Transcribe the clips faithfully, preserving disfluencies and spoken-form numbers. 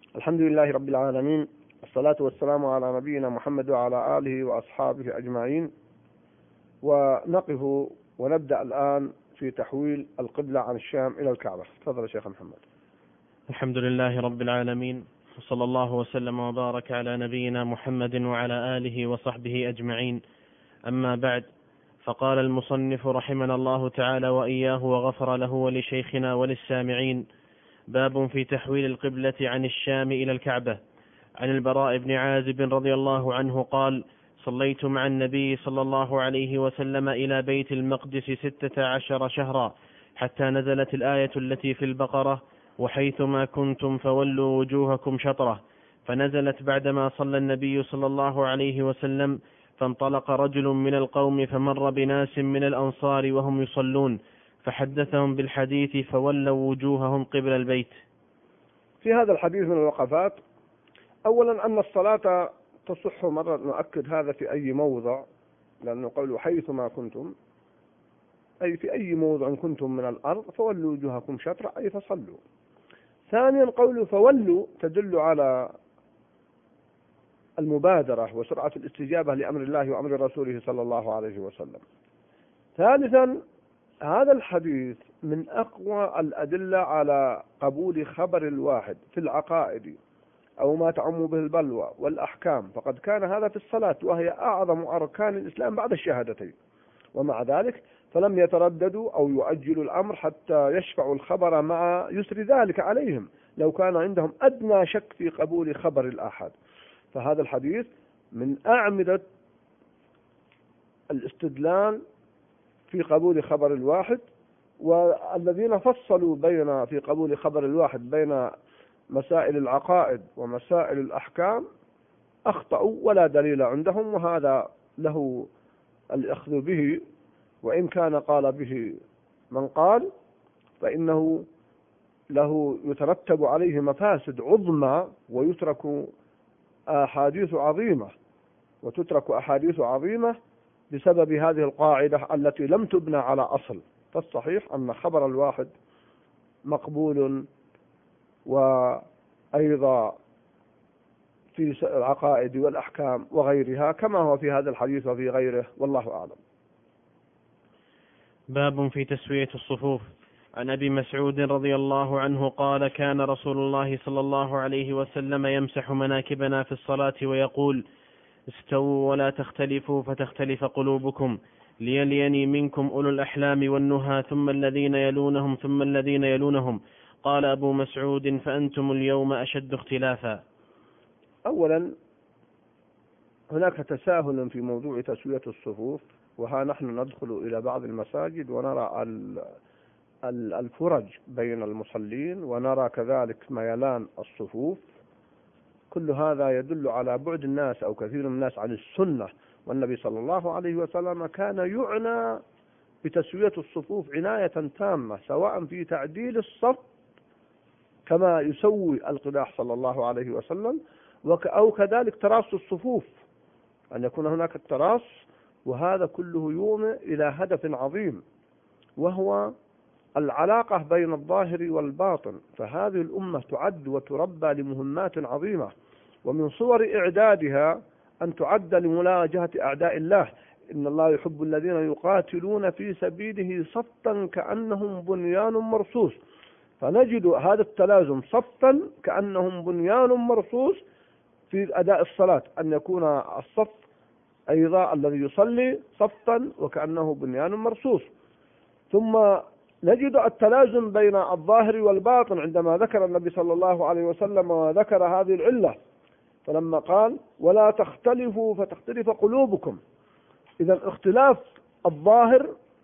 الحمد لله رب العالمين، والصلاة والسلام على نبينا محمد وعلى آله وأصحابه أجمعين. ونقف ونبدأ الآن في تحويل القبلة عن الشام إلى الكعبة. تفضل يا شيخ محمد. الحمد لله رب العالمين، وصلى الله وسلم وبارك على نبينا محمد وعلى آله وصحبه أجمعين. أما بعد، فقال المصنف رحمنا الله تعالى وإياه وغفر له ولشيخنا وللسامعين: باب في تحويل القبلة عن الشام إلى الكعبة. عن البراء بن عازب رضي الله عنه قال: صليت مع النبي صلى الله عليه وسلم إلى بيت المقدس ستة عشر شهرا، حتى نزلت الآية التي في البقرة: وحيثما كنتم فولوا وجوهكم شطرة. فنزلت بعدما صلى النبي صلى الله عليه وسلم، فانطلق رجل من القوم فمر بناس من الأنصار وهم يصلون، فحدثهم بالحديث فولوا وجوههم قبل البيت. في هذا الحديث من الوقفات: أولا أن الصلاة تصح، مرة نؤكد هذا، في أي موضع، لأنه قوله حيثما كنتم أي في أي موضع كنتم من الأرض فولوا وجوهكم شطرة، أي فصلوا. ثانيا قوله فولوا تدل على المبادرة وسرعة الاستجابة لأمر الله وأمر رسوله صلى الله عليه وسلم. ثالثا هذا الحديث من أقوى الأدلة على قبول خبر الواحد في العقائد أو ما تعم به البلوى والأحكام، فقد كان هذا في الصلاة وهي أعظم أركان الإسلام بعد الشهادتين، ومع ذلك فلم يترددوا أو يؤجلوا الأمر حتى يشفعوا الخبر مع يسر ذلك عليهم لو كان عندهم أدنى شك في قبول خبر الآحاد. فهذا الحديث من أعمدة الاستدلال في قبول خبر الواحد، والذين فصلوا بين في قبول خبر الواحد بين مسائل العقائد ومسائل الأحكام أخطأوا ولا دليل عندهم، وهذا له الأخذ به، وإن كان قال به من قال فإنه له يترتب عليه مفاسد عظمى، ويترك أحاديث عظيمة وتترك أحاديث عظيمة بسبب هذه القاعدة التي لم تبنى على أصل. فالصحيح أن خبر الواحد مقبول، وأيضا في العقائد والأحكام وغيرها، كما هو في هذا الحديث وفي غيره، والله أعلم. باب في تسوية الصفوف. عن أبي مسعود رضي الله عنه قال: كان رسول الله صلى الله عليه وسلم يمسح مناكبنا في الصلاة ويقول: استووا ولا تختلفوا فتختلف قلوبكم، ليليني منكم أولو الأحلام والنهى، ثم الذين يلونهم ثم الذين يلونهم. قال أبو مسعود: فأنتم اليوم أشد اختلافا. أولا هناك تساهل في موضوع تسوية الصفوف، وها نحن ندخل إلى بعض المساجد ونرى الفرج بين المصلين، ونرى كذلك ميلان الصفوف. كل هذا يدل على بعد الناس أو كثير من الناس عن السنة، والنبي صلى الله عليه وسلم كان يعنى بتسوية الصفوف عناية تامة، سواء في تعديل الصف كما يسوي القداح صلى الله عليه وسلم، أو كذلك تراص الصفوف، أن يكون هناك التراص، وهذا كله يومئ إلى هدف عظيم، وهو العلاقة بين الظاهر والباطن. فهذه الأمة تعد وتربى لمهمات عظيمة، ومن صور إعدادها أن تعد لمواجهة أعداء الله. إن الله يحب الذين يقاتلون في سبيله صفا كأنهم بنيان مرصوص، فنجد هذا التلازم، صفا كأنهم بنيان مرصوص في أداء الصلاة، أن يكون الصف أيضا الذي يصلي صفا وكأنه بنيان مرصوص. ثم نجد التلازم بين الظاهر والباطن عندما ذكر النبي صلى الله عليه وسلم وذكر هذه العلة، فلما قال: ولا تختلفوا فتختلف قلوبكم. إذا اختلاف الظاهر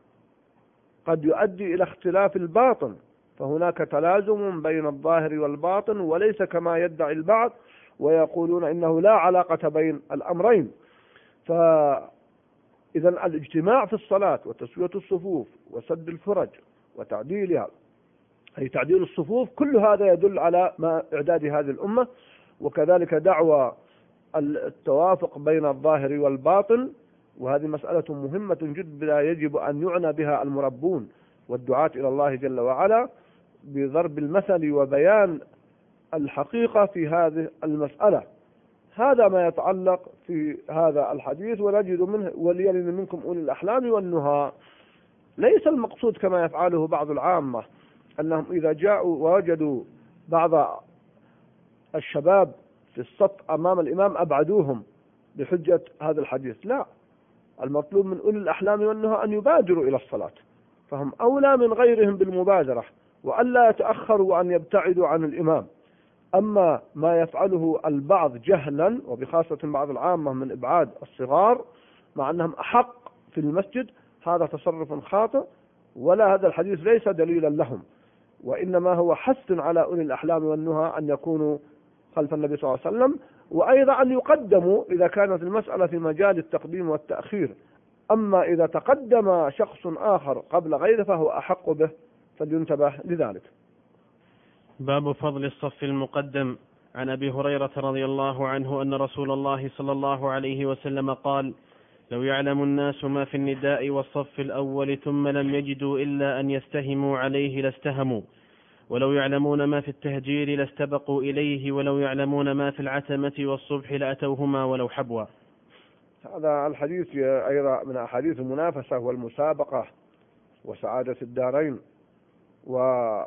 قد يؤدي إلى اختلاف الباطن، فهناك تلازم بين الظاهر والباطن، وليس كما يدعي البعض ويقولون إنه لا علاقة بين الأمرين. فإذا الاجتماع في الصلاة وتسوية الصفوف وسد الفرج وتعديلها، أي تعديل الصفوف، كل هذا يدل على ما إعداد هذه الأمة. وكذلك دعوى التوافق بين الظاهر والباطن، وهذه مسألة مهمة جدا يجب أن يعنى بها المربون والدعاة إلى الله جل وعلا، بضرب المثل وبيان الحقيقة في هذه المسألة. هذا ما يتعلق في هذا الحديث. ونجد منه وليلن منكم أولي الأحلام والنهى. ليس المقصود كما يفعله بعض العامة أنهم إذا جاءوا ووجدوا بعض الشباب في الصف أمام الإمام أبعدوهم بحجة هذا الحديث. لا، المطلوب من أولي الأحلام والنهى أن يبادروا إلى الصلاة، فهم أولى من غيرهم بالمبادرة، وألا يتأخروا وأن يبتعدوا عن الإمام. أما ما يفعله البعض جهلا، وبخاصة بعض العامة، من إبعاد الصغار مع أنهم أحق في المسجد، هذا تصرف خاطئ، ولا هذا الحديث ليس دليلا لهم، وإنما هو حث على أولي الأحلام والنهى أن يكونوا خلف النبي صلى الله عليه وسلم، وأيضا أن يقدموا إذا كانت المسألة في مجال التقديم والتأخير. أما إذا تقدم شخص آخر قبل غيره فهو أحق به، فلينتبه لذلك. باب فضل الصف المقدم. عن أبي هريرة رضي الله عنه أن رسول الله صلى الله عليه وسلم قال: لو يعلم الناس ما في النداء والصف الأول ثم لم يجدوا إلا أن يستهموا عليه لاستهموا، ولو يعلمون ما في التهجير لاستبقوا إليه، ولو يعلمون ما في العتمة والصبح لأتوهما ولو حبوا. هذا الحديث أيضا من أحاديث المنافسة والمسابقة وسعادة الدارين. و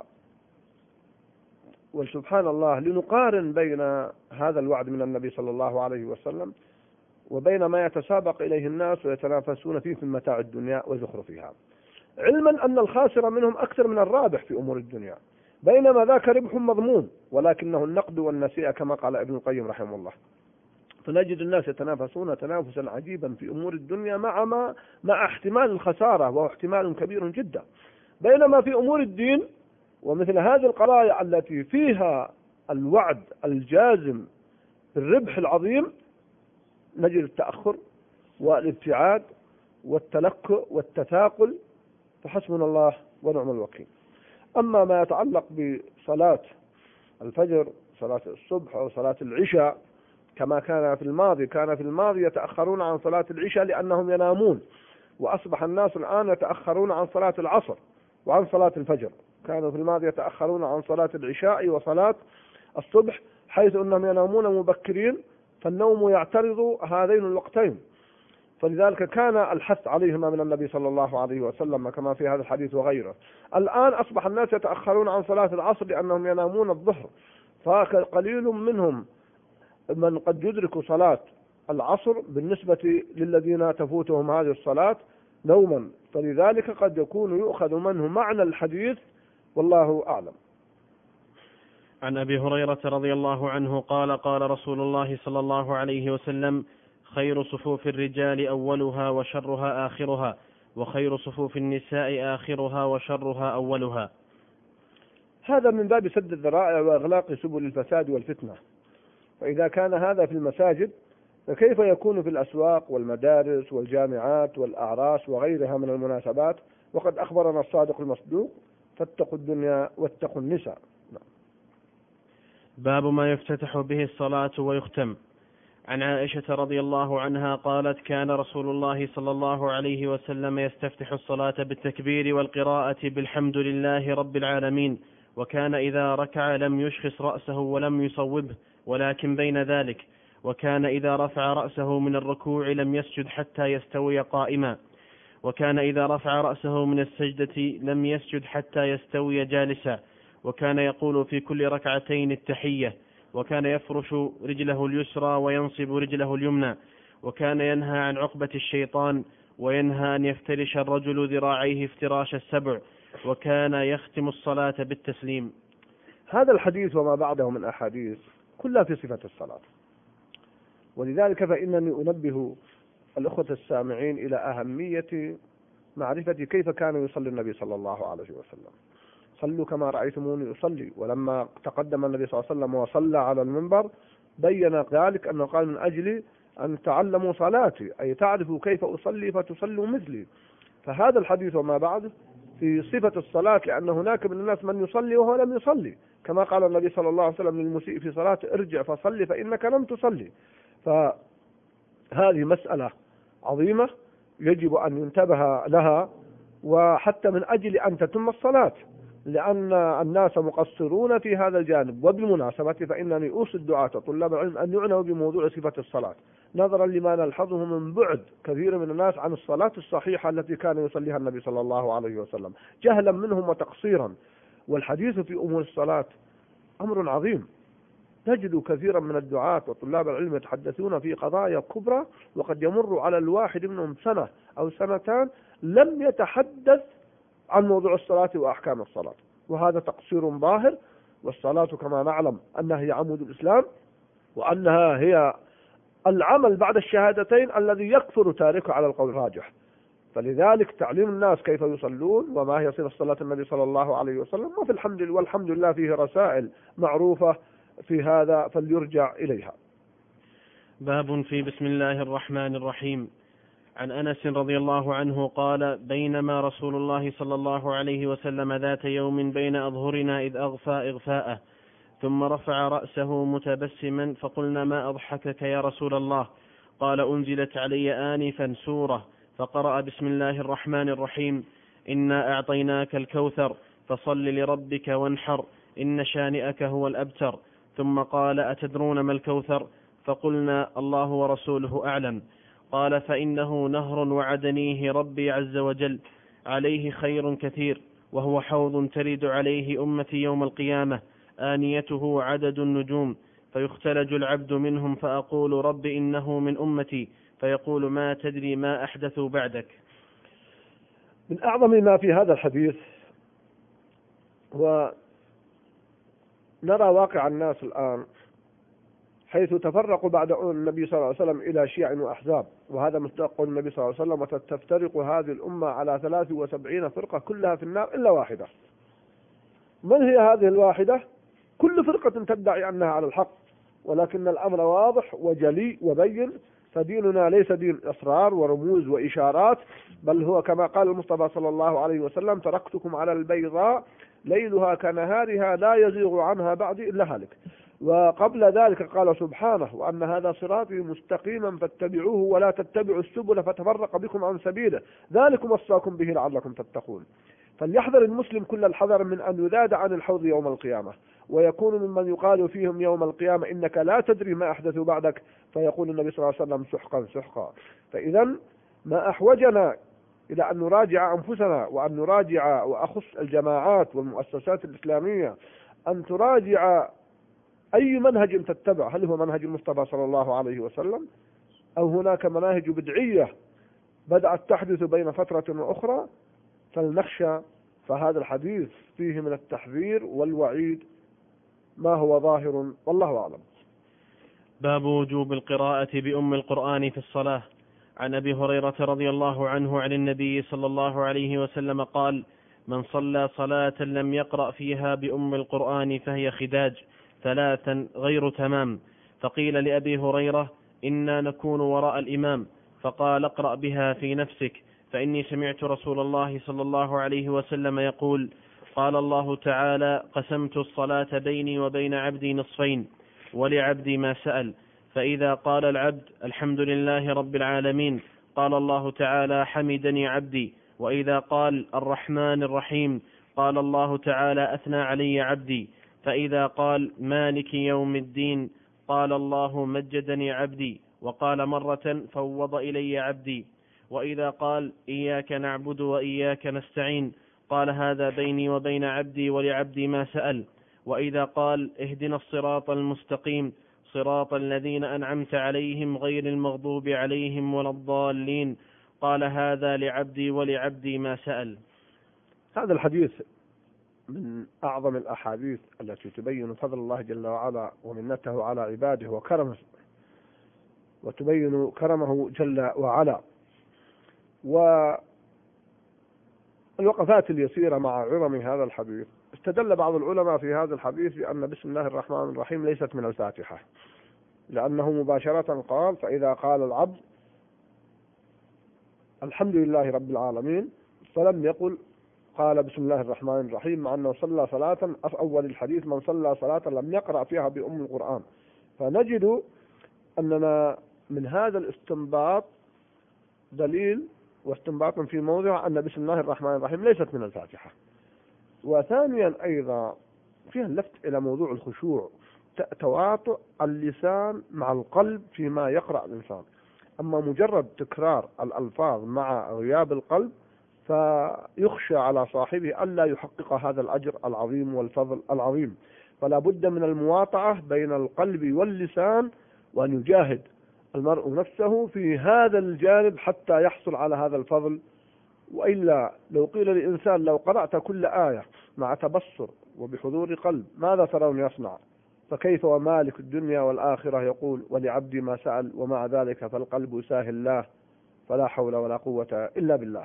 وسبحان الله، لنقارن بين هذا الوعد من النبي صلى الله عليه وسلم وبين ما يتسابق إليه الناس ويتنافسون فيه في متاع الدنيا وزخرفها، علما أن الخاسر منهم أكثر من الرابح في أمور الدنيا، بينما ذاك ربح مضمون ولكنه النقد والنسيئة كما قال ابن القيم رحمه الله. فنجد الناس يتنافسون تنافسا عجيبا في أمور الدنيا مع ما مع احتمال الخسارة، وهو احتمال كبير جدا، بينما في أمور الدين ومثل هذه القضايا التي فيها الوعد الجازم بالربح العظيم نجد التأخر والابتعاد والتلكؤ والتثاقل، فحسبنا الله ونعم الوكيل. أما ما يتعلق بصلاة الفجر، صلاة الصبح أو صلاة العشاء، كما كان في الماضي، كان في الماضي يتأخرون عن صلاة العشاء لأنهم ينامون، وأصبح الناس الآن يتأخرون عن صلاة العصر وعن صلاة الفجر. كانوا في الماضي يتأخرون عن صلاة العشاء وصلاة الصبح حيث أنهم ينامون مبكرين، فالنوم يعترض هذين الوقتين، فلذلك كان الحث عليهما من النبي صلى الله عليه وسلم كما في هذا الحديث وغيره. الآن أصبح الناس يتأخرون عن صلاة العصر لأنهم ينامون الظهر، فقليل منهم من قد يدرك صلاة العصر بالنسبة للذين تفوتهم هذه الصلاة نوما، فلذلك قد يكون يؤخذ منه معنى الحديث، والله أعلم. عن أبي هريرة رضي الله عنه قال: قال رسول الله صلى الله عليه وسلم: خير صفوف الرجال أولها وشرها آخرها، وخير صفوف النساء آخرها وشرها أولها. هذا من باب سد الذرائع وإغلاق سبل الفساد والفتنة. فإذا كان هذا في المساجد فكيف يكون في الأسواق والمدارس والجامعات والأعراس وغيرها من المناسبات؟ وقد أخبرنا الصادق المصدوق: فاتقوا الدنيا واتقوا النساء. باب ما يفتتح به الصلاة ويختم. عن عائشة رضي الله عنها قالت: كان رسول الله صلى الله عليه وسلم يستفتح الصلاة بالتكبير والقراءة بالحمد لله رب العالمين، وكان إذا ركع لم يشخص رأسه ولم يصوبه ولكن بين ذلك، وكان إذا رفع رأسه من الركوع لم يسجد حتى يستوي قائما، وكان إذا رفع رأسه من السجدة لم يسجد حتى يستوي جالسا، وكان يقول في كل ركعتين التحية، وكان يفرش رجله اليسرى وينصب رجله اليمنى، وكان ينهى عن عقبة الشيطان، وينهى أن يفترش الرجل ذراعيه افتراش السبع، وكان يختم الصلاة بالتسليم. هذا الحديث وما بعده من أحاديث كلها في صفة الصلاة، ولذلك فإنني أنبه الأخوة السامعين إلى أهمية معرفة كيف كان يصلي النبي صلى الله عليه وسلم. صلوا كما رأيتموني أصلي. ولما تقدم النبي صلى الله عليه وسلم وصلى على المنبر بين ذلك أنه قال: من أجل أن تعلموا صلاتي، أي تعرفوا كيف أصلي فتصلوا مثلي. فهذا الحديث وما بعد في صفة الصلاة، لأن هناك من الناس من يصلي وهو لم يصلي، كما قال النبي صلى الله عليه وسلم للمسيء في صلاته: ارجع فصلي فإنك لم تصلي. فهذه مسألة عظيمة يجب أن ينتبه لها، وحتى من أجل أن تتم الصلاة، لأن الناس مقصرون في هذا الجانب. وبالمناسبة فإنني أوصي الدعاة طلاب العلم أن يعنوا بموضوع صفة الصلاة، نظرا لما نلحظه من بعد كثير من الناس عن الصلاة الصحيحة التي كان يصليها النبي صلى الله عليه وسلم، جهلا منهم وتقصيرا. والحديث في أمور الصلاة أمر عظيم. تجد كثيرا من الدعاة وطلاب العلم يتحدثون في قضايا كبرى، وقد يمر على الواحد منهم سنة أو سنتان لم يتحدث عن موضوع الصلاة وأحكام الصلاة، وهذا تقصير ظاهر. والصلاة كما نعلم أنها هي عمود الإسلام، وأنها هي العمل بعد الشهادتين الذي يكثر تاركه على القول الراجح. فلذلك تعليم الناس كيف يصلون وما هي صفة صلاة النبي صلى الله عليه وسلم، وفي الحمد لله والحمد لله فيه رسائل معروفة في هذا فليرجع إليها. باب في بسم الله الرحمن الرحيم. عن أنس رضي الله عنه قال: بينما رسول الله صلى الله عليه وسلم ذات يوم بين أظهرنا إذ أغفى إغفاءه، ثم رفع رأسه متبسما، فقلنا: ما أضحكك يا رسول الله؟ قال: أنزلت علي آنفا سورة، فقرأ بسم الله الرحمن الرحيم: إنا أعطيناك الكوثر فصل لربك وانحر إن شانئك هو الأبتر. ثم قال: أتدرون ما الكوثر؟ فقلنا: الله ورسوله أعلم. قال: فإنه نهر وعدنيه ربي عز وجل، عليه خير كثير، وهو حوض ترد عليه أمتي يوم القيامة، آنيته عدد النجوم، فيختلج العبد منهم، فأقول: رب إنه من أمتي، فيقول: ما تدري ما أحدثوا بعدك. من أعظم ما في هذا الحديث ونرى واقع الناس الآن، حيث تفرقوا بعد النبي صلى الله عليه وسلم إلى شيع وأحزاب، وهذا مصداق النبي صلى الله عليه وسلم: وتفترق هذه الأمة على ثلاث وسبعين فرقة كلها في النار إلا واحدة. من هي هذه الواحدة؟ كل فرقة تدعي أنها على الحق، ولكن الأمر واضح وجلي وبين. فديننا ليس دين أسرار ورموز وإشارات، بل هو كما قال المصطفى صلى الله عليه وسلم: تركتكم على البيضاء ليلها كنهارها لا يزيغ عنها بعدي إلا هالك. وقبل ذلك قال سبحانه: وأن هذا صراطي مستقيما فاتبعوه ولا تتبعوا السبل فتفرق بكم عن سبيله، ذلكم وصاكم به لعلكم تتقون. فليحذر المسلم كل الحذر من أن يذاد عن الحوض يوم القيامة، ويكون ممن يقال فيهم يوم القيامة: إنك لا تدري ما أحدثوا بعدك، فيقول النبي صلى الله عليه وسلم: سحقا سحقا. فإذا ما أحوجنا إلى أن نراجع أنفسنا، وأن نراجع، وأخص الجماعات والمؤسسات الإسلامية، أن تراجع أي منهج تتبع، هل هو منهج المصطفى صلى الله عليه وسلم، أو هناك مناهج بدعية بدأت تحدث بين فترة وأخرى؟ فلنخشى. فهذا الحديث فيه من التحذير والوعيد ما هو ظاهر، والله أعلم. باب وجوب القراءة بأم القرآن في الصلاة. عن أبي هريرة رضي الله عنه عن النبي صلى الله عليه وسلم قال: من صلى صلاة لم يقرأ فيها بأم القرآن فهي خداج ثلاثا غير تمام. فقيل لأبي هريرة: إنا نكون وراء الإمام، فقال: اقرأ بها في نفسك، فإني سمعت رسول الله صلى الله عليه وسلم يقول: قال الله تعالى: قسمت الصلاة بيني وبين عبدي نصفين، ولعبدي ما سأل، فإذا قال العبد: الحمد لله رب العالمين، قال الله تعالى: حمدني عبدي. وإذا قال: الرحمن الرحيم، قال الله تعالى: أثنى علي عبدي. فإذا قال: مالك يوم الدين، قال الله: مجدني عبدي. وقال مرة: فوض إلي عبدي. وإذا قال: إياك نعبد وإياك نستعين، قال: هذا بيني وبين عبدي ولعبدي ما سأل. وإذا قال: اهدنا الصراط المستقيم، صراط الذين أنعمت عليهم غير المغضوب عليهم ولا الضالين، قال: هذا لعبدي ولعبدي ما سأل. هذا الحديث من أعظم الأحاديث التي تبين فضل الله جل وعلا ومنته على عباده وكرمه، وتبين كرمه جل وعلا. والوقفات اليسيرة مع عظم هذا الحديث: استدل بعض العلماء في هذا الحديث بأن بسم الله الرحمن الرحيم ليست من الفاتحة، لأنه مباشرة قال: فإذا قال العبد الحمد لله رب العالمين، فلم يقل قال بسم الله الرحمن الرحيم، مع أنه صلى صلاة في أول الحديث: من صلى صلاة لم يقرأ فيها بأم القرآن. فنجد أننا من هذا الاستنباط دليل واستنباط في موضع أن بسم الله الرحمن الرحيم ليست من الفاتحة. وثانيا أيضا فيها اللفت إلى موضوع الخشوع، تواطؤ اللسان مع القلب فيما يقرأ الإنسان. أما مجرد تكرار الألفاظ مع غياب القلب فيخشى على صاحبه ألا يحقق هذا الأجر العظيم والفضل العظيم. فلا بد من المواطعة بين القلب واللسان، وأن يجاهد المرء نفسه في هذا الجانب حتى يحصل على هذا الفضل. وإلا لو قيل للإنسان لو قرأت كل آية مع تبصر وبحضور قلب ماذا ترون يصنع؟ فكيف ومالك الدنيا والآخرة يقول ولعبدي ما سأل ومع ذلك فالقلب ساهل الله، فلا حول ولا قوة إلا بالله.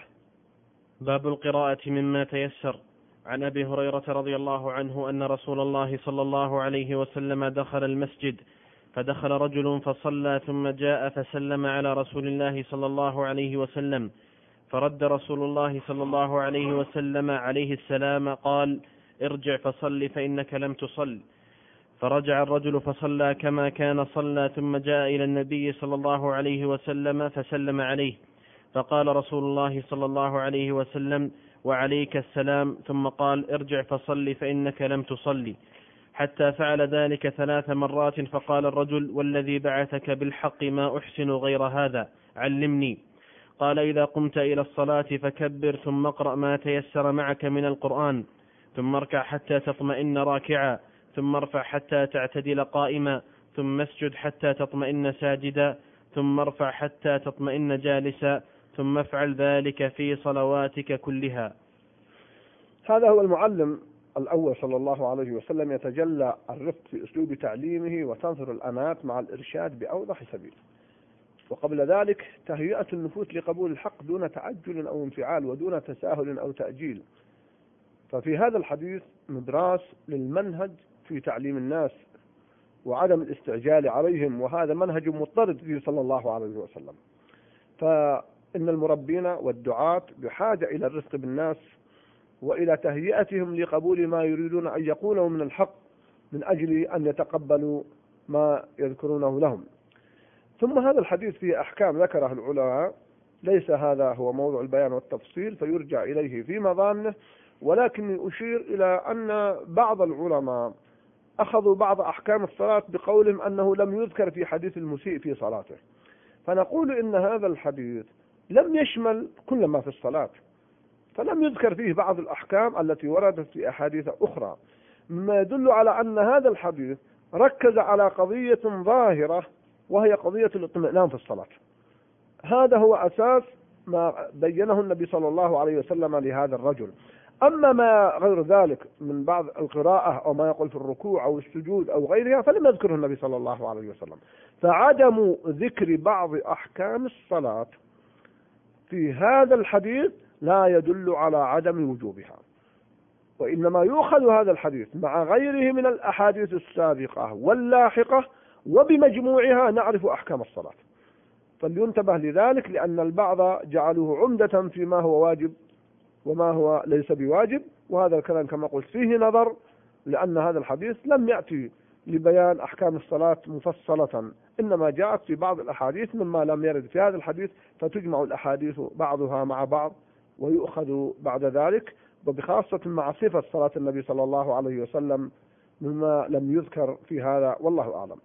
باب القراءة مما تيسر. عن أبي هريرة رضي الله عنه أن رسول الله صلى الله عليه وسلم دخل المسجد فدخل رجل فصلى ثم جاء فسلم على رسول الله صلى الله عليه وسلم، فرد رسول الله صلى الله عليه وسلم عليه السلام قال: ارجع فصل فإنك لم تصل. فرجع الرجل فصلى كما كان صلى، ثم جاء إلى النبي صلى الله عليه وسلم فسلم عليه، فقال رسول الله صلى الله عليه وسلم: وعليك السلام، ثم قال: ارجع فصل فإنك لم تصلي، حتى فعل ذلك ثلاث مرات. فقال الرجل: والذي بعثك بالحق ما أحسن غير هذا، علمني. قال: إذا قمت إلى الصلاة فكبر، ثم اقرأ ما تيسر معك من القرآن، ثم اركع حتى تطمئن راكعا، ثم ارفع حتى تعتدل قائما، ثم اسجد حتى تطمئن ساجدا، ثم ارفع حتى تطمئن جالسا، ثم افعل ذلك في صلواتك كلها. هذا هو المعلم الأول صلى الله عليه وسلم، يتجلى الرفق في أسلوب تعليمه وتنظر الأنات مع الإرشاد بأوضح سبيل. وقبل ذلك تهيئة النفوس لقبول الحق دون تعجل أو انفعال ودون تساهل أو تأجيل. ففي هذا الحديث مدراس للمنهج في تعليم الناس وعدم الاستعجال عليهم، وهذا منهج مضطرد فيه صلى الله عليه وسلم. فإن المربين والدعاة بحاجة إلى الرفق بالناس وإلى تهيئتهم لقبول ما يريدون أن يقولوا من الحق من أجل أن يتقبلوا ما يذكرونه لهم. ثم هذا الحديث فيه أحكام ذكرها العلماء، ليس هذا هو موضوع البيان والتفصيل فيرجع إليه في مظانه، ولكن أشير إلى أن بعض العلماء أخذوا بعض أحكام الصلاة بقولهم أنه لم يذكر في حديث المسيء في صلاته، فنقول إن هذا الحديث لم يشمل كل ما في الصلاة، فلم يذكر فيه بعض الأحكام التي وردت في أحاديث أخرى، مما يدل على أن هذا الحديث ركز على قضية ظاهرة وهي قضية الاطمئنان في الصلاة. هذا هو أساس ما بينه النبي صلى الله عليه وسلم لهذا الرجل. أما ما غير ذلك من بعض القراءة أو ما يقول في الركوع أو السجود أو غيرها فلم يذكره النبي صلى الله عليه وسلم. فعدم ذكر بعض أحكام الصلاة في هذا الحديث لا يدل على عدم وجوبها، وإنما يؤخذ هذا الحديث مع غيره من الأحاديث السابقة واللاحقة وبمجموعها نعرف أحكام الصلاة. فلينتبه لذلك، لأن البعض جعلوه عمدة فيما هو واجب وما هو ليس بواجب، وهذا الكلام كما قلت فيه نظر، لأن هذا الحديث لم يأتي لبيان أحكام الصلاة مفصلة، إنما جاءت في بعض الأحاديث مما لم يرد في هذا الحديث، فتجمع الأحاديث بعضها مع بعض ويؤخذ بعد ذلك، وبخاصة مع صفة صلاة النبي صلى الله عليه وسلم مما لم يذكر في هذا، والله أعلم.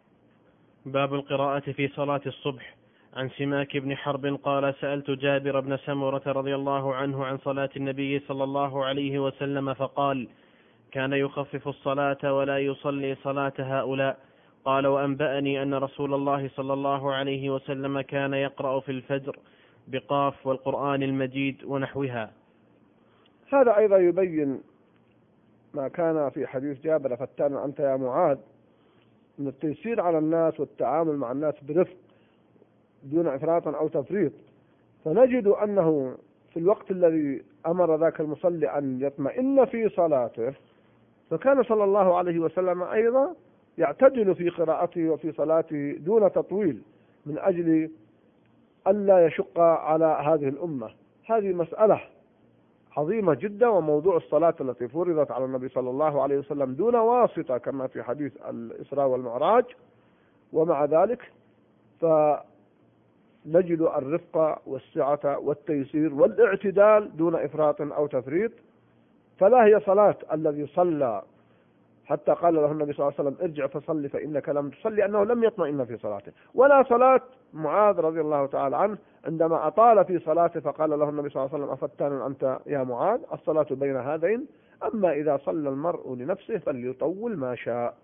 باب القراءة في صلاة الصبح. عن سماك بن حرب قال: سألت جابر بن سمرة رضي الله عنه عن صلاة النبي صلى الله عليه وسلم فقال: كان يخفف الصلاة ولا يصلي صلاة هؤلاء. قال: وأنبأني أن رسول الله صلى الله عليه وسلم كان يقرأ في الفجر بقاف والقرآن المجيد ونحوها. هذا أيضا يبين ما كان في حديث جابر: فتان أنت يا معاذ، من التيسير على الناس والتعامل مع الناس برفق دون إفراط أو تفريط. فنجد أنه في الوقت الذي أمر ذاك المصلي أن يطمئن في صلاته، فكان صلى الله عليه وسلم أيضا يعتدل في قراءته وفي صلاته دون تطويل، من أجل ألا يشق على هذه الأمة. هذه مسألة عظيمة جدا، وموضوع الصلاة التي فرضت على النبي صلى الله عليه وسلم دون واسطة كما في حديث الإسراء والمعراج، ومع ذلك فنجد الرفق والسعة والتيسير والاعتدال دون إفراط أو تفريط. فلا هي صلاة الذي صلى حتى قال له النبي صلى الله عليه وسلم ارجع فصلي فإنك لم تصلي، أنه لم يطمئن في صلاته، ولا صلاة معاذ رضي الله تعالى عنه عندما أطال في صلاته فقال له النبي صلى الله عليه وسلم أفتان أنت يا معاذ، الصلاة بين هذين، أما إذا صلى المرء لنفسه فليطول ما شاء.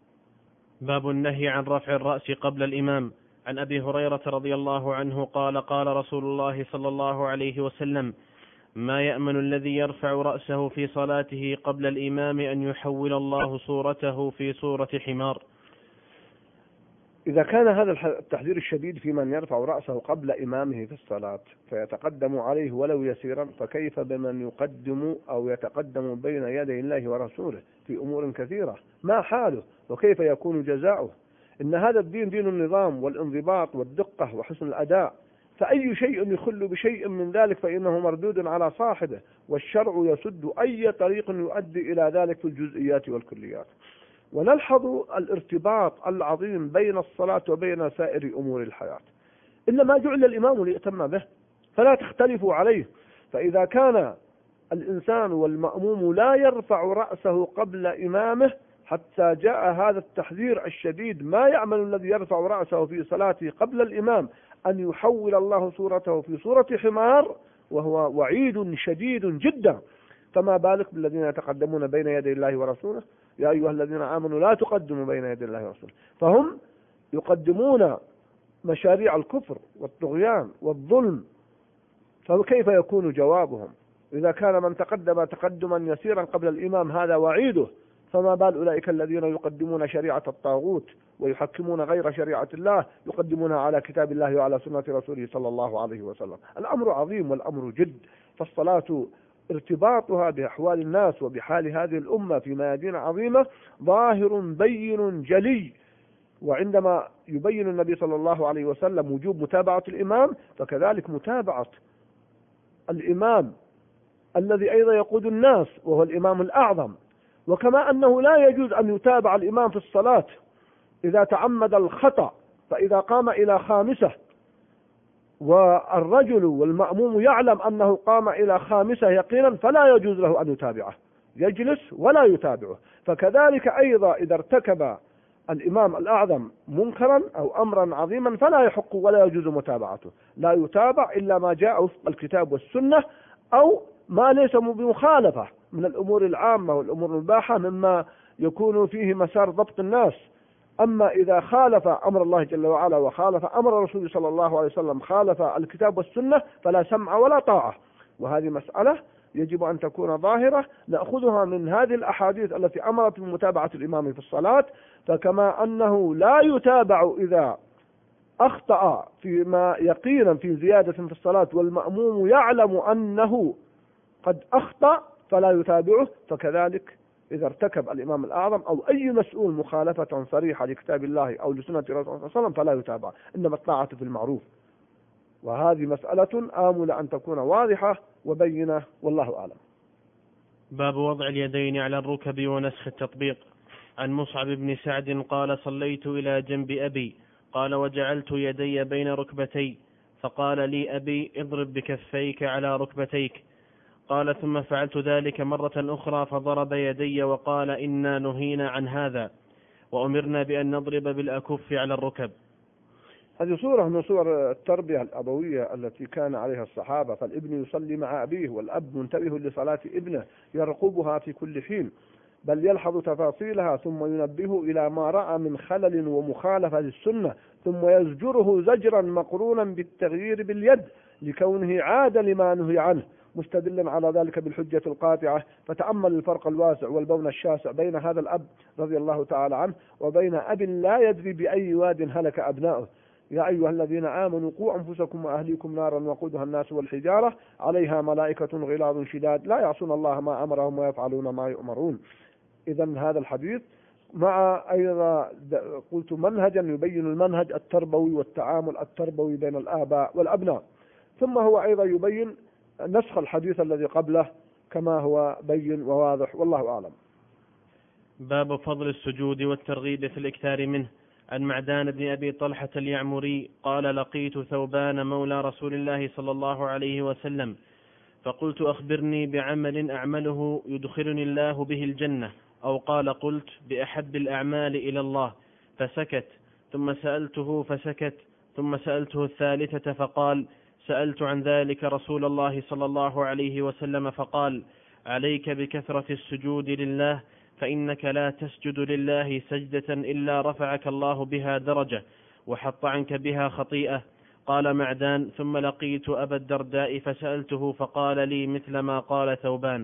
باب النهي عن رفع الرأس قبل الإمام. عن أبي هريرة رضي الله عنه قال قال رسول الله صلى الله عليه وسلم ما يأمن الذي يرفع رأسه في صلاته قبل الإمام أن يحول الله صورته في صورة حمار. إذا كان هذا التحذير الشديد في من يرفع رأسه قبل إمامه في الصلاة فيتقدم عليه ولو يسيرا، فكيف بمن يقدم أو يتقدم بين يدي الله ورسوله في أمور كثيرة؟ ما حاله وكيف يكون جزاؤه؟ إن هذا الدين دين النظام والانضباط والدقة وحسن الأداء، فأي شيء يخل بشيء من ذلك فإنه مردود على صاحبه، والشرع يسد أي طريق يؤدي إلى ذلك في الجزئيات والكليات. ونلحظ الارتباط العظيم بين الصلاة وبين سائر أمور الحياة. إنما جعل الإمام ليأتم به فلا تختلفوا عليه، فإذا كان الإنسان والمأموم لا يرفع رأسه قبل إمامه حتى جاء هذا التحذير الشديد، ما يعمل الذي يرفع رأسه في صلاته قبل الإمام أن يحول الله صورته في صورة حمار، وهو وعيد شديد جدا، فما بالك بالذين يتقدمون بين يدي الله ورسوله؟ يا أيها الذين آمنوا لا تقدموا بين يدي الله ورسوله. فهم يقدمون مشاريع الكفر والطغيان والظلم، فكيف يكون جوابهم؟ إذا كان من تقدم تقدما يسيرا قبل الإمام هذا وعيده، فما بال أولئك الذين يقدمون شريعة الطاغوت ويحكمون غير شريعة الله، يقدمونها على كتاب الله وعلى سنة رسوله صلى الله عليه وسلم. الأمر عظيم والأمر جد، فالصلاة ارتباطها بأحوال الناس وبحال هذه الأمة في ميادين عظيمة ظاهر بين جلي. وعندما يبين النبي صلى الله عليه وسلم وجوب متابعة الإمام، فكذلك متابعة الإمام الذي أيضا يقود الناس وهو الإمام الأعظم. وكما أنه لا يجوز أن يتابع الإمام في الصلاة إذا تعمد الخطأ، فإذا قام إلى خامسة والرجل والمأموم يعلم أنه قام إلى خامسة يقينا فلا يجوز له أن يتابعه، يجلس ولا يتابعه. فكذلك أيضا إذا ارتكب الإمام الأعظم منكرا أو أمرا عظيما فلا يحق ولا يجوز متابعته، لا يتابع إلا ما جاء وفق الكتاب والسنة أو ما ليس بمخالفة من الأمور العامة والأمور المباحة مما يكون فيه مسار ضبط الناس. أما إذا خالف أمر الله جل وعلا وخالف أمر رسول صلى الله عليه وسلم، خالف الكتاب والسنة، فلا سمع ولا طاعة. وهذه مسألة يجب أن تكون ظاهرة نأخذها من هذه الأحاديث التي أمرت بمتابعة الإمام في الصلاة. فكما أنه لا يتابع إذا أخطأ فيما يقينا في زيادة في الصلاة والمأموم يعلم أنه قد أخطأ فلا يتابعه، فكذلك إذا ارتكب الإمام الأعظم أو أي مسؤول مخالفة صريحة لكتاب الله أو لسنة رسول الله صلى الله عليه وسلم فلا يتابع، إنما الطاعة في المعروف. وهذه مسألة آمل أن تكون واضحة وبينة، والله أعلم. باب وضع اليدين على الركب ونسخ التطبيق. عن مصعب بن سعد قال صليت إلى جنب أبي، قال وجعلت يدي بين ركبتي، فقال لي أبي اضرب بكفيك على ركبتيك، قال ثم فعلت ذلك مرة أخرى فضرب يدي وقال إنا نهينا عن هذا وأمرنا بأن نضرب بالأكف على الركب. هذه صورة من صور التربية الأبوية التي كان عليها الصحابة، فالابن يصلي مع أبيه والأب منتبه لصلاة ابنه يرقبها في كل حين، بل يلحظ تفاصيلها ثم ينبه إلى ما رأى من خلل ومخالفة للسنة، ثم يزجره زجرا مقرونا بالتغيير باليد لكونه عاد لما نهي عنه، مستدلا على ذلك بالحجة القاطعة. فتأمل الفرق الواسع والبون الشاسع بين هذا الأب رضي الله تعالى عنه وبين أب لا يدري بأي واد هلك أبناؤه. يا أيها الذين آمنوا قوا أنفسكم وأهليكم نارا وقودها الناس والحجارة عليها ملائكة غلاظ شداد لا يعصون الله ما أمرهم ويفعلون ما يؤمرون. إذن هذا الحديث مع أيضا قلت منهجا يبين المنهج التربوي والتعامل التربوي بين الآباء والأبناء، ثم هو أيضا يبين نسخ الحديث الذي قبله كما هو بين وواضح، والله أعلم. باب فضل السجود والترغيب في الإكثار منه. عن معدان بن أبي طلحة اليعمري قال لقيت ثوبان مولى رسول الله صلى الله عليه وسلم فقلت أخبرني بعمل أعمله يدخلني الله به الجنة، أو قال قلت بأحب الأعمال إلى الله، فسكت. ثم سألته فسكت. ثم سألته الثالثة فقال: سألت عن ذلك رسول الله صلى الله عليه وسلم فقال: عليك بكثرة السجود لله، فإنك لا تسجد لله سجدة إلا رفعك الله بها درجة وحط عنك بها خطيئة. قال معدان: ثم لقيت أبا الدرداء فسألته فقال لي مثل ما قال ثوبان.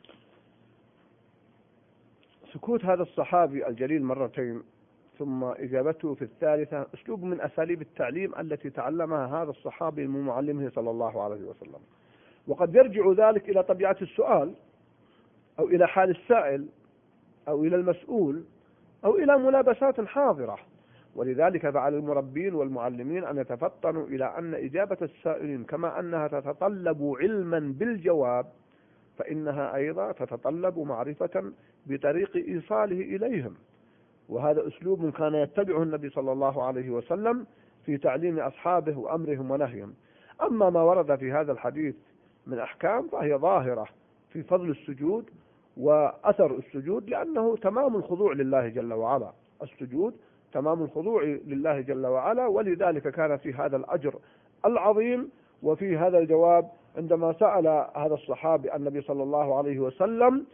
سكوت هذا الصحابي الجليل مرتين ثم إجابته في الثالثة أسلوب من أساليب التعليم التي تعلمها هذا الصحابي من معلمه صلى الله عليه وسلم، وقد يرجع ذلك إلى طبيعة السؤال أو إلى حال السائل أو إلى المسؤول أو إلى ملابسات حاضرة. ولذلك فعلى المربين والمعلمين أن يتفطنوا إلى أن إجابة السائلين كما أنها تتطلب علما بالجواب، فإنها أيضا تتطلب معرفة بطريق إيصاله إليهم. وهذا أسلوب كان يتبعه النبي صلى الله عليه وسلم في تعليم أصحابه وأمرهم ونهيهم. أما ما ورد في هذا الحديث من أحكام فهي ظاهرة في فضل السجود وأثر السجود، لأنه تمام الخضوع لله جل وعلا. السجود تمام الخضوع لله جل وعلا، ولذلك كان في هذا الأجر العظيم وفي هذا الجواب عندما سأل هذا الصحابي النبي صلى الله عليه وسلم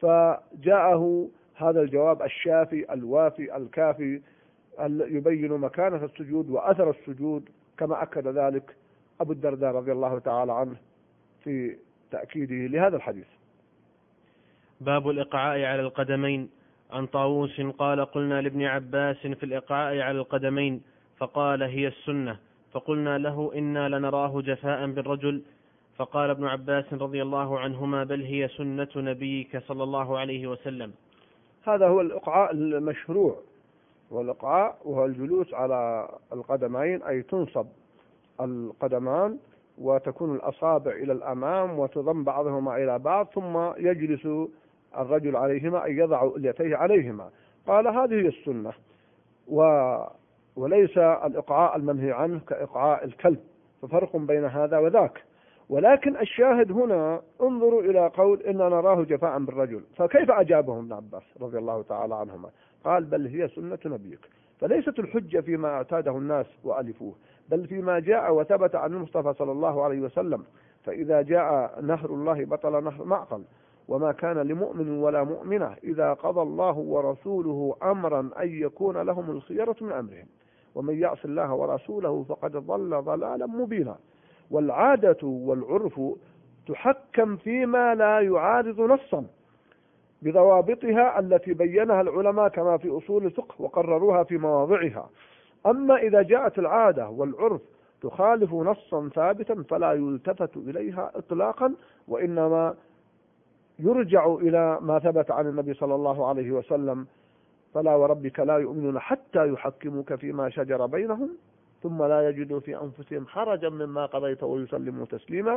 فجاءه هذا الجواب الشافي الوافي الكافي يبين مكانة السجود وأثر السجود، كما أكد ذلك أبو الدرداء رضي الله تعالى عنه في تأكيده لهذا الحديث. باب الإقعاء على القدمين. عن طاووس قال: قلنا لابن عباس في الإقعاء على القدمين، فقال: هي السنة. فقلنا له: إنا لنراه جفاء بالرجل. فقال ابن عباس رضي الله عنهما: بل هي سنة نبيك صلى الله عليه وسلم. هذا هو الإقعاء المشروع، والإقعاء وهو الجلوس على القدمين، أي تنصب القدمان وتكون الأصابع إلى الأمام وتضم بعضهما إلى بعض، ثم يجلس الرجل عليهما أي يضع اليتيه عليهما. قال: هذه هي السنة، و... وليس الإقعاء المنهي عنه كإقعاء الكلب، ففرق بين هذا وذاك. ولكن الشاهد هنا انظروا إلى قول إننا نراه جفاء بالرجل، فكيف أجابهم ابن عباس رضي الله تعالى عنهما؟ قال: بل هي سنة نبيك. فليست الحجة فيما اعتاده الناس وألفوه، بل فيما جاء وثبت عن المصطفى صلى الله عليه وسلم. فإذا جاء نهر الله بطل نهر معقل، وما كان لمؤمن ولا مؤمنة إذا قضى الله ورسوله أمرا أن يكون لهم الخيرة من أمرهم، ومن يعص الله ورسوله فقد ضل ضلالا مبينا. والعادة والعرف تحكم فيما لا يعارض نصا بضوابطها التي بينها العلماء كما في أصول الفقه وقرروها في مواضعها. أما إذا جاءت العادة والعرف تخالف نصا ثابتا فلا يلتفت إليها إطلاقا، وإنما يرجع إلى ما ثبت عن النبي صلى الله عليه وسلم: فلا وربك لا يؤمنون حتى يحكموك فيما شجر بينهم ثم لا يجدوا في أنفسهم حرجا مما قضيت ويسلموا تسليما.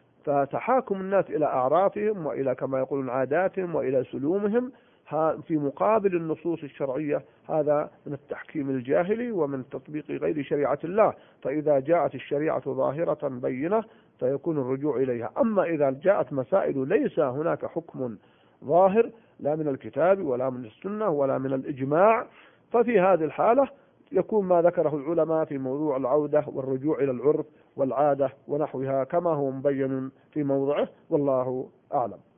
فتحاكم الناس إلى أعرافهم وإلى كما يقولون عاداتهم وإلى سلومهم في مقابل النصوص الشرعية، هذا من التحكيم الجاهلي ومن تطبيق غير شريعة الله. فإذا جاءت الشريعة ظاهرة بينة فيكون الرجوع إليها. أما إذا جاءت مسائل ليس هناك حكم ظاهر لا من الكتاب ولا من السنة ولا من الإجماع، ففي هذه الحالة يكون ما ذكره العلماء في موضوع العودة والرجوع إلى العرف والعادة ونحوها كما هو مبين في موضعه، والله أعلم.